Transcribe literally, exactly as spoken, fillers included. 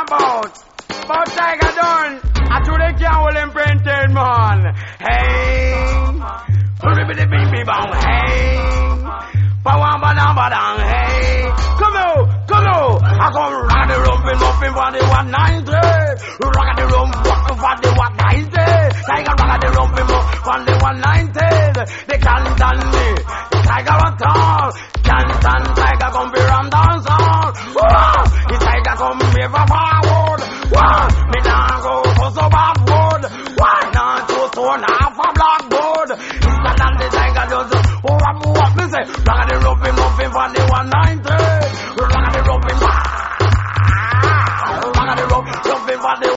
about. But Tiger done. I told they can't hold him printed, man. Hey. Bang. Hey. Bawam badam badam. Hey. Come on, come on. I come rock the room, been muffin for the one ninety. Rock the room, walk for the one ninety. Tiger rock the room, been muffin for the one ninety. They can't stand me. Tiger on top. Can't stand